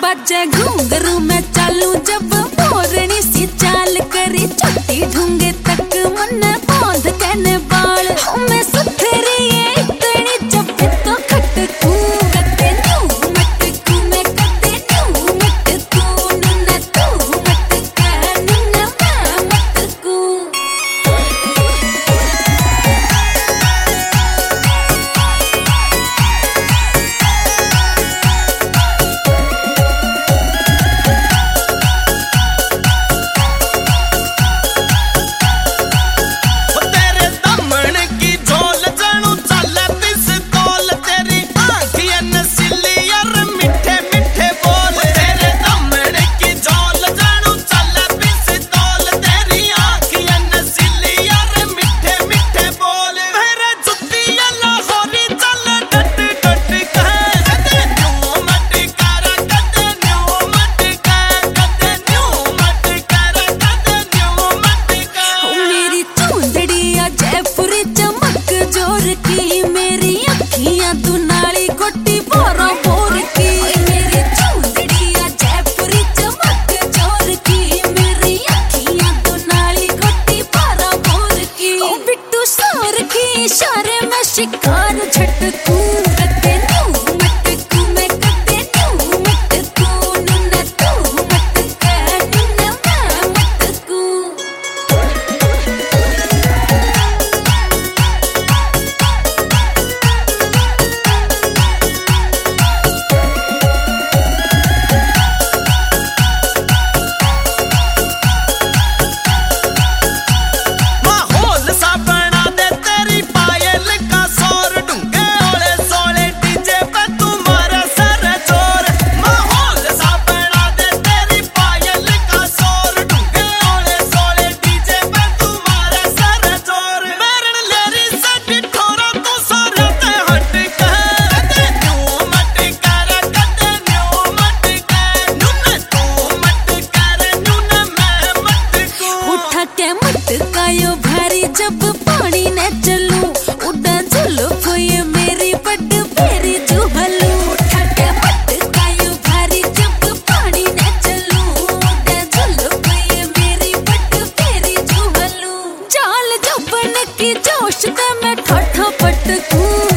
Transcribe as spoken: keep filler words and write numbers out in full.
बाजे घुंघरू में चालू जब मोरनी सी चाल करी छोटी ढूंगे तक मन बांध कहने बाल मैं सुथरी है इतनी जब तो खटकू कते न्यू मटकू मैं कते न्यू मटकू नन्ना तू मटका नन्ना मैं मटकू की मेरी अखियां तू नाली कोटी बोरा बोर की मेरी चूंदड़िया जयपुरी चमक जोर की मेरी अखियां तू नाली कोटी बोरा बोर की ओ बिट्टू सोर की इशारे में शिकार झटकू कते न्यू मटकू मैं कते न्यू मटकू नन्ना तू मटका नन्ना मैं मटकू मटकायो भारी जब पानी ने चलूं उड़ा झुलुफ ये मेरी बड फेरी जुहलू उठा के मटकायो भारी जब पानी ने चलूं उड़ा झुलुफ ये मेरी बड फेरी जुहलू चाल जबन की जोश ते मैं ठाठा पटकूं